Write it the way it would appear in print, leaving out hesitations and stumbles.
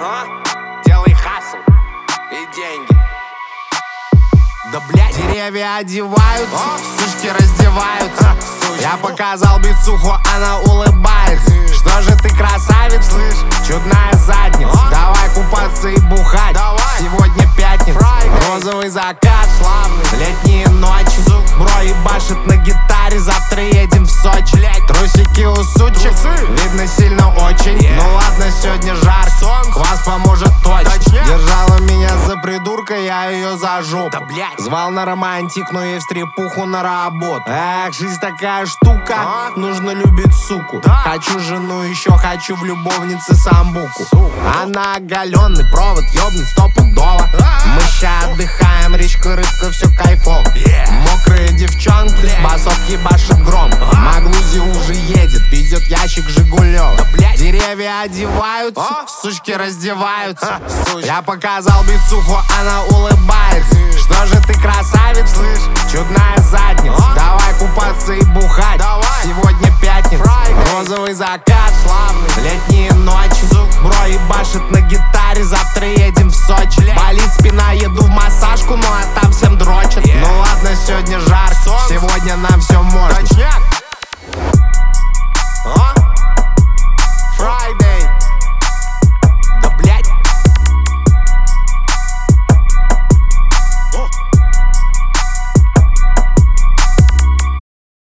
Делай хасл и деньги. Да блядь, деревья одеваются, сучки раздеваются. Я показал бицуху, она улыбается. Что же ты красавец, слышь, чудная задница. Давай купаться и бухать, сегодня пятница. Розовый закат, славный, летние ночи. Бро ебашит на гитаре, завтра едем в Сочи. Трусики у сучек, видно сильно очень. Ну ладно, сегодня жарко, квас поможет точно. Держала меня за придурка, я ее за жопу. Звал на романтик, но ей в стрепуху на работу. Эх, жизнь такая штука, нужно любить суку. Хочу жену, еще хочу в любовнице самбуку. Она оголенный провод, ёбнет стопудово. Мы ща отдыхаем, речка, рыбка, все кайфово. Мокрые девчонки, басок ебашит гром. Маглузи уже едет, везет ящик Жигулёва. Деревья одеваются, сучки раздеваются. Я показал бицуху, она улыбается. Что же ты красавец, слышь, чудная задница. Давай купаться и бухать, сегодня пятница. Розовый закат, славный, летние ночи. Бро ебашит на гитаре.